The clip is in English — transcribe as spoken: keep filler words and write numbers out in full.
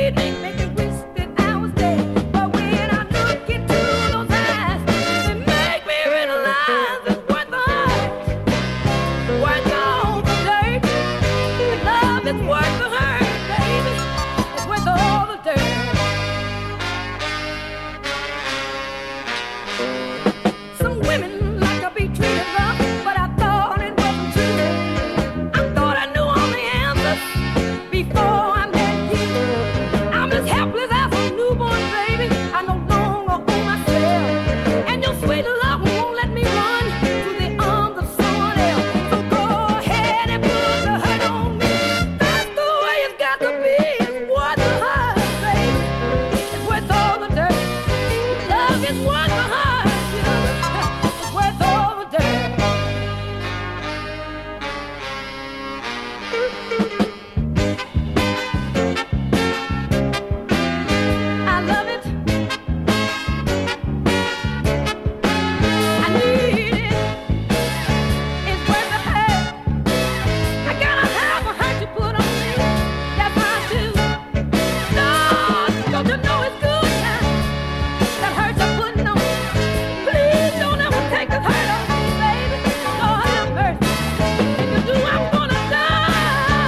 evening, make me wish that I was dead. But when I look into those eyes, they make me realize it's worth the hurt, worth all the dirt, love is worth the hurt.